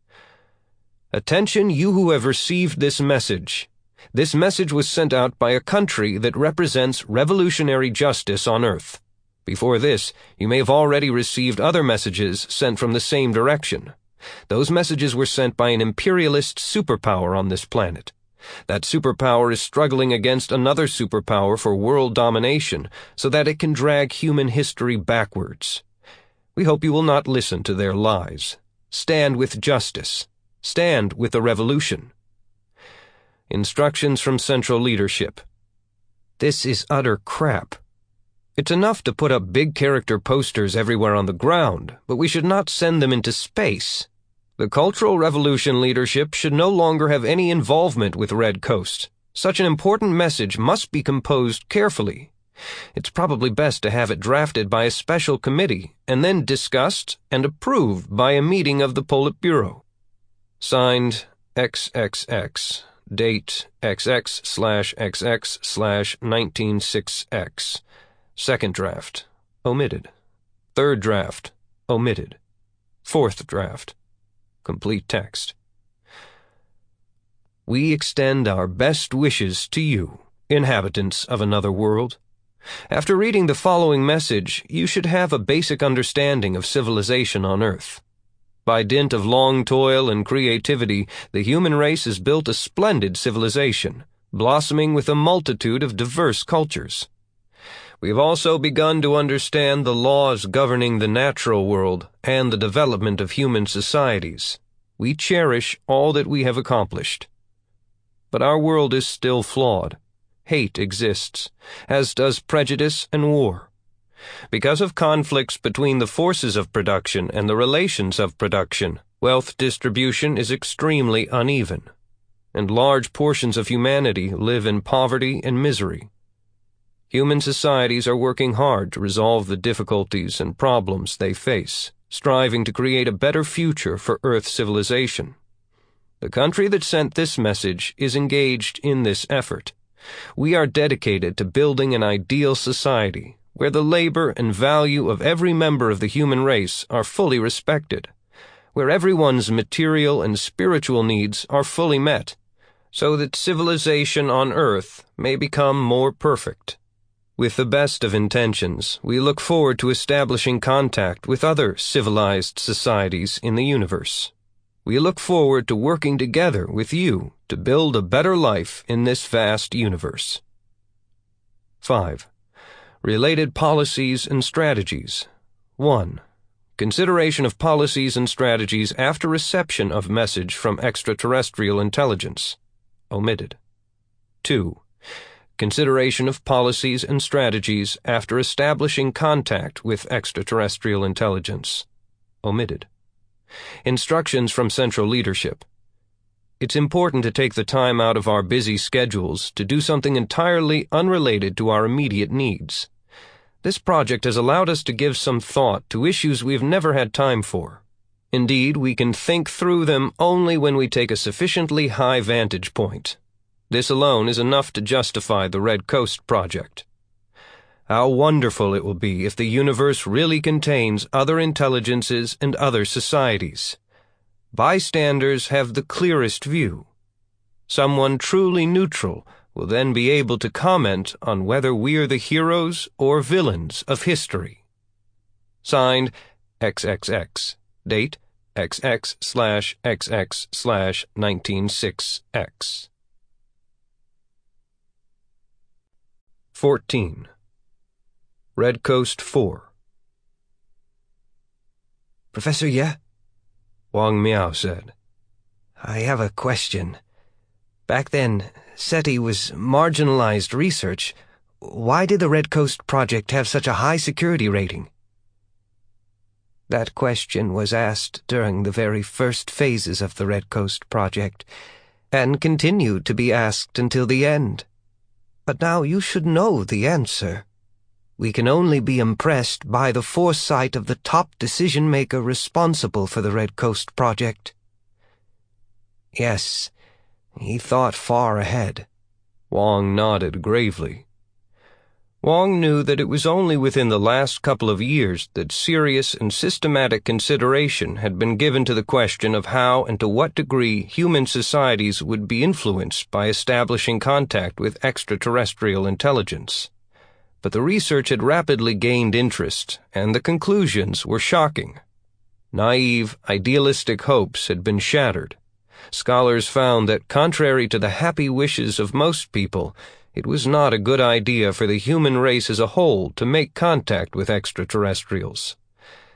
Attention, you who have received this message. This message was sent out by a country that represents revolutionary justice on Earth. Before this, you may have already received other messages sent from the same direction. Those messages were sent by an imperialist superpower on this planet. That superpower is struggling against another superpower for world domination so that it can drag human history backwards. We hope you will not listen to their lies. Stand with justice. Stand with the revolution. Instructions from Central Leadership. This is utter crap. It's enough to put up big character posters everywhere on the ground, but we should not send them into space. The Cultural Revolution leadership should no longer have any involvement with Red Coast. Such an important message must be composed carefully. It's probably best to have it drafted by a special committee and then discussed and approved by a meeting of the Politburo. Signed, XXX. Date, XX/XX/196X. Second draft, omitted. Third draft, omitted. Fourth draft, complete text. We extend our best wishes to you, inhabitants of another world. After reading the following message, you should have a basic understanding of civilization on Earth. By dint of long toil and creativity, the human race has built a splendid civilization, blossoming with a multitude of diverse cultures. We have also begun to understand the laws governing the natural world and the development of human societies. We cherish all that we have accomplished. But our world is still flawed. Hate exists, as does prejudice and war. Because of conflicts between the forces of production and the relations of production, wealth distribution is extremely uneven, and large portions of humanity live in poverty and misery. Human societies are working hard to resolve the difficulties and problems they face, striving to create a better future for Earth civilization. The country that sent this message is engaged in this effort. We are dedicated to building an ideal society where the labor and value of every member of the human race are fully respected, where everyone's material and spiritual needs are fully met, so that civilization on Earth may become more perfect. With the best of intentions, we look forward to establishing contact with other civilized societies in the universe. We look forward to working together with you to build a better life in this vast universe. 5. Related policies and strategies. 1. Consideration of policies and strategies after reception of message from extraterrestrial intelligence. Omitted. 2. Consideration of policies and strategies after establishing contact with extraterrestrial intelligence. Omitted. Instructions from Central Leadership. It's important to take the time out of our busy schedules to do something entirely unrelated to our immediate needs. This project has allowed us to give some thought to issues we've never had time for. Indeed, we can think through them only when we take a sufficiently high vantage point. This alone is enough to justify the Red Coast project. How wonderful it will be if the universe really contains other intelligences and other societies. Bystanders have the clearest view. Someone truly neutral will then be able to comment on whether we're the heroes or villains of history. Signed, XXX. Date, XX/XX/196X. 14. Red Coast 4. Professor Ye? Wang Miao said. I have a question. Back then, SETI was marginalized research. Why did the Red Coast project have such a high security rating? That question was asked during the very first phases of the Red Coast project, and continued to be asked until the end. But now you should know the answer. We can only be impressed by the foresight of the top decision-maker responsible for the Red Coast project. Yes, he thought far ahead. Wang nodded gravely. Wang knew that it was only within the last couple of years that serious and systematic consideration had been given to the question of how and to what degree human societies would be influenced by establishing contact with extraterrestrial intelligence. But the research had rapidly gained interest, and the conclusions were shocking. Naive, idealistic hopes had been shattered. Scholars found that, contrary to the happy wishes of most people, it was not a good idea for the human race as a whole to make contact with extraterrestrials.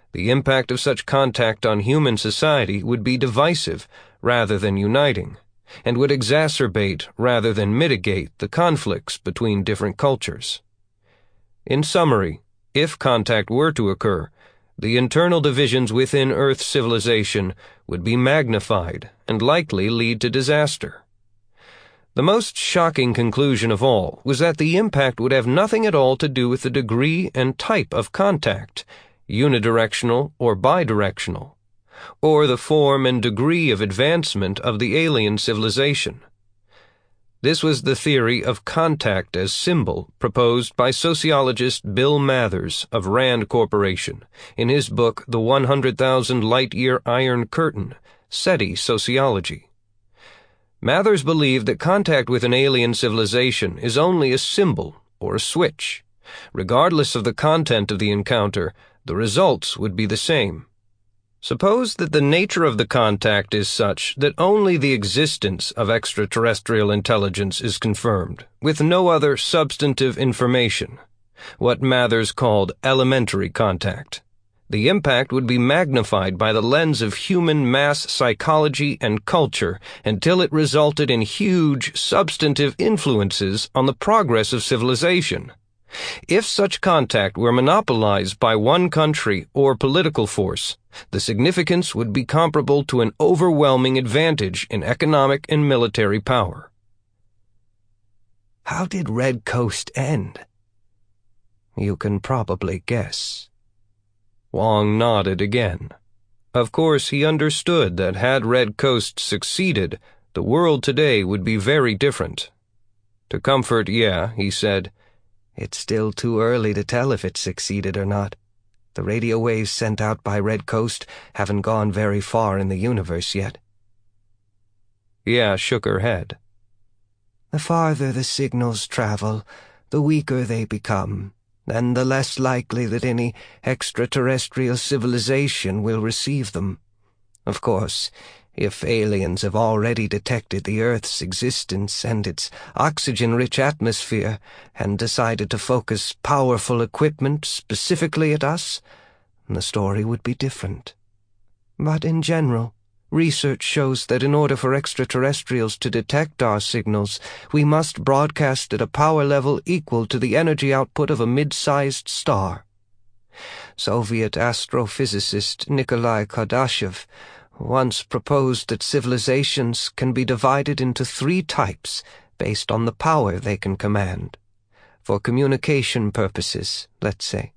The impact of such contact on human society would be divisive rather than uniting, and would exacerbate rather than mitigate the conflicts between different cultures. In summary, if contact were to occur, the internal divisions within Earth civilization would be magnified and likely lead to disaster. The most shocking conclusion of all was that the impact would have nothing at all to do with the degree and type of contact, unidirectional or bidirectional, or the form and degree of advancement of the alien civilization. This was the theory of contact as symbol proposed by sociologist Bill Mathers of Rand Corporation in his book The 100,000 Light-Year Iron Curtain, SETI Sociology. Mathers believed that contact with an alien civilization is only a symbol or a switch. Regardless of the content of the encounter, the results would be the same. Suppose that the nature of the contact is such that only the existence of extraterrestrial intelligence is confirmed, with no other substantive information, what Mathers called elementary contact. The impact would be magnified by the lens of human mass psychology and culture until it resulted in huge substantive influences on the progress of civilization. If such contact were monopolized by one country or political force, the significance would be comparable to an overwhelming advantage in economic and military power. How did Red Coast end? You can probably guess. Wong nodded again. Of course, he understood that had Red Coast succeeded, the world today would be very different. To comfort Ye, he said, "It's still too early to tell if it succeeded or not. The radio waves sent out by Red Coast haven't gone very far in the universe yet." Ye shook her head. "The farther the signals travel, the weaker they become, and the less likely that any extraterrestrial civilization will receive them. Of course, if aliens have already detected the Earth's existence and its oxygen-rich atmosphere and decided to focus powerful equipment specifically at us, the story would be different. But in general, research shows that in order for extraterrestrials to detect our signals, we must broadcast at a power level equal to the energy output of a mid-sized star. Soviet astrophysicist Nikolai Kardashev once proposed that civilizations can be divided into 3 types based on the power they can command. For communication purposes, let's say.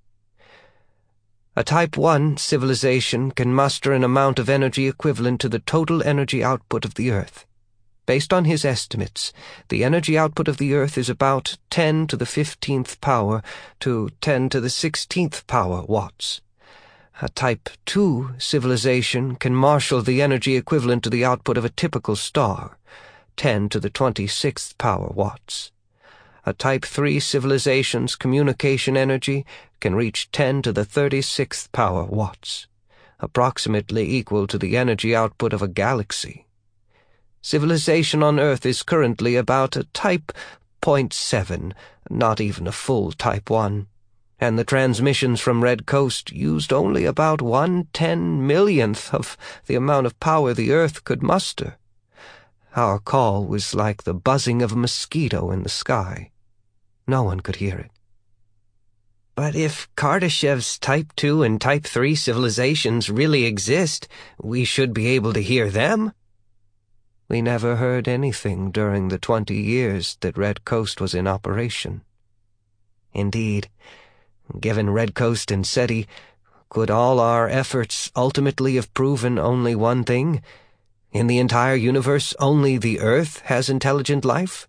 A Type 1 civilization can muster an amount of energy equivalent to the total energy output of the Earth. Based on his estimates, the energy output of the Earth is about 10 to the 15th power to 10 to the 16th power watts. A Type 2 civilization can marshal the energy equivalent to the output of a typical star, 10 to the 26th power watts. A Type 3 civilization's communication energy can reach 10 to the 36th power watts, approximately equal to the energy output of a galaxy. Civilization on Earth is currently about a Type 0.7, not even a full Type 1. And the transmissions from Red Coast used only about 1/10,000,000th of the amount of power the Earth could muster. Our call was like the buzzing of a mosquito in the sky. No one could hear it. But if Kardashev's Type 2 and Type 3 civilizations really exist, we should be able to hear them? We never heard anything during the 20 years that Red Coast was in operation. Indeed, given Red Coast and SETI, could all our efforts ultimately have proven only one thing? In the entire universe, only the Earth has intelligent life?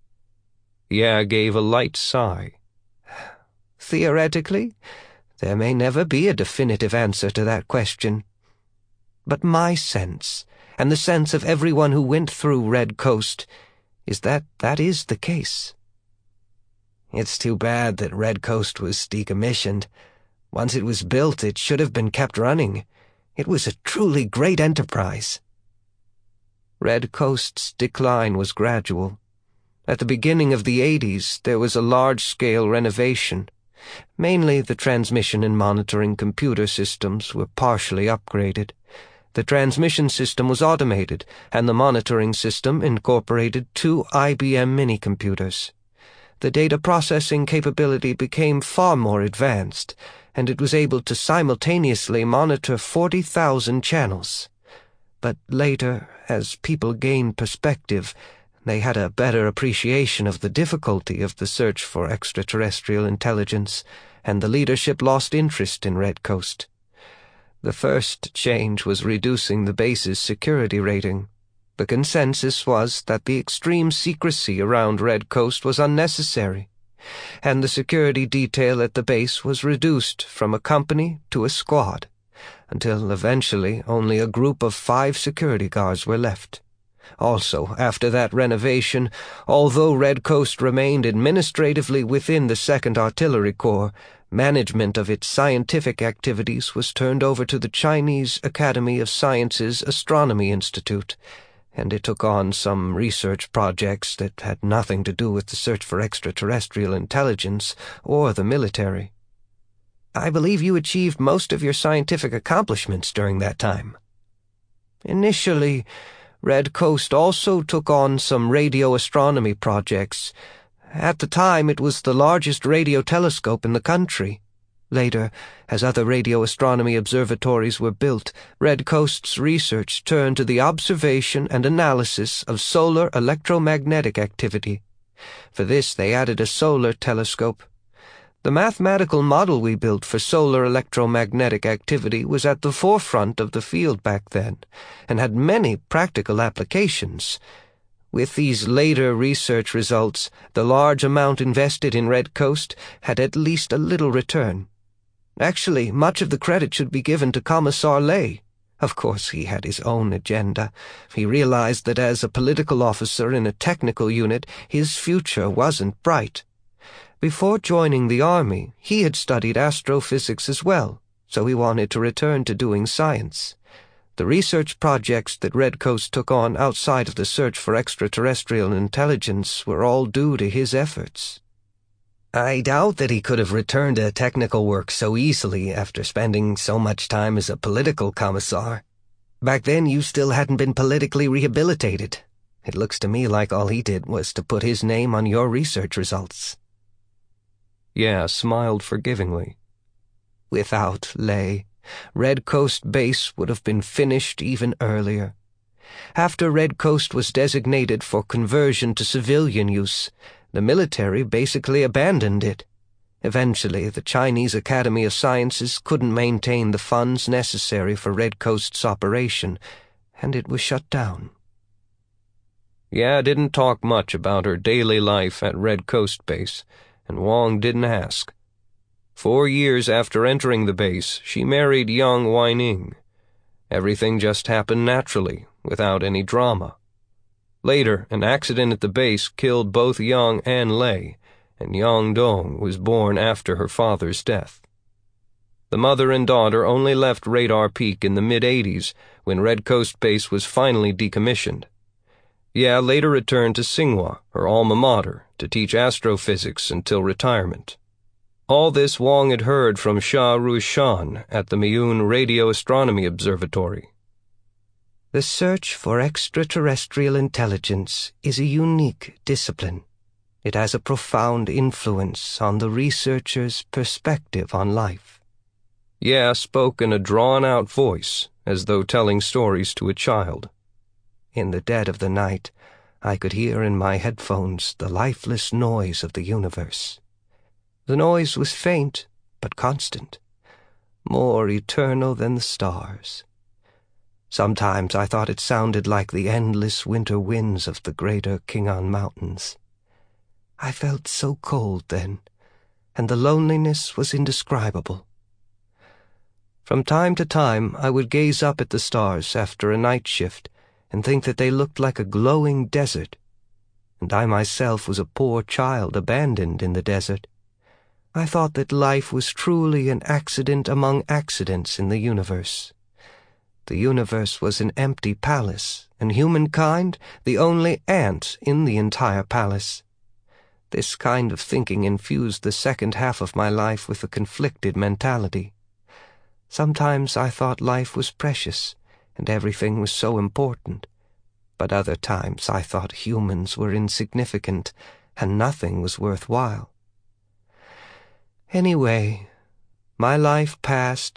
Ye gave a light sigh. Theoretically, there may never be a definitive answer to that question. But my sense, and the sense of everyone who went through Red Coast, is that that is the case. It's too bad that Red Coast was decommissioned. Once it was built, it should have been kept running. It was a truly great enterprise. Red Coast's decline was gradual. At the beginning of the 80s, there was a large-scale renovation. Mainly the transmission and monitoring computer systems were partially upgraded. The transmission system was automated, and the monitoring system incorporated 2 IBM minicomputers. The data processing capability became far more advanced, and it was able to simultaneously monitor 40,000 channels. But later, as people gained perspective, they had a better appreciation of the difficulty of the search for extraterrestrial intelligence, and the leadership lost interest in Red Coast. The first change was reducing the base's security rating. The consensus was that the extreme secrecy around Red Coast was unnecessary, and the security detail at the base was reduced from a company to a squad, until eventually only a group of 5 security guards were left. Also, after that renovation, although Red Coast remained administratively within the 2nd Artillery Corps, management of its scientific activities was turned over to the Chinese Academy of Sciences Astronomy Institute, and it took on some research projects that had nothing to do with the search for extraterrestrial intelligence or the military. I believe you achieved most of your scientific accomplishments during that time. Initially, Red Coast also took on some radio astronomy projects. At the time, it was the largest radio telescope in the country. Later, as other radio astronomy observatories were built, Red Coast's research turned to the observation and analysis of solar electromagnetic activity. For this, they added a solar telescope. The mathematical model we built for solar electromagnetic activity was at the forefront of the field back then, and had many practical applications. With these later research results, the large amount invested in Red Coast had at least a little return. Actually, much of the credit should be given to Commissar Lay. Of course, he had his own agenda. He realized that as a political officer in a technical unit, his future wasn't bright. Before joining the army, he had studied astrophysics as well, so he wanted to return to doing science. The research projects that Red Coast took on outside of the search for extraterrestrial intelligence were all due to his efforts. I doubt that he could have returned to technical work so easily after spending so much time as a political commissar. Back then, you still hadn't been politically rehabilitated. It looks to me like all he did was to put his name on your research results. Yeah smiled forgivingly. Without Lay, Red Coast Base would have been finished even earlier. After Red Coast was designated for conversion to civilian use, the military basically abandoned it. Eventually, the Chinese Academy of Sciences couldn't maintain the funds necessary for Red Coast's operation, and it was shut down. Yeah didn't talk much about her daily life at Red Coast Base, and Wong didn't ask. 4 years after entering the base, she married young Weining. Everything just happened naturally, without any drama. Later, an accident at the base killed both Young and Lei, and Yang Dong was born after her father's death. The mother and daughter only left Radar Peak in the mid-'80s, when Red Coast Base was finally decommissioned. Yeah later returned to Tsinghua, her alma mater, to teach astrophysics until retirement. All this Wong had heard from Sha Rushan at the Miyun Radio Astronomy Observatory. The search for extraterrestrial intelligence is a unique discipline. It has a profound influence on the researcher's perspective on life. Yeah spoke in a drawn-out voice, as though telling stories to a child. In the dead of the night, I could hear in my headphones the lifeless noise of the universe. The noise was faint, but constant, more eternal than the stars. Sometimes I thought it sounded like the endless winter winds of the greater Khingan Mountains. I felt so cold then, and the loneliness was indescribable. From time to time, I would gaze up at the stars after a night shift and think that they looked like a glowing desert, and I myself was a poor child abandoned in the desert. I thought that life was truly an accident among accidents in the universe. The universe was an empty palace, and humankind the only ant in the entire palace. This kind of thinking infused the second half of my life with a conflicted mentality. Sometimes I thought life was precious, and everything was so important, but other times I thought humans were insignificant, and nothing was worthwhile. Anyway, my life passed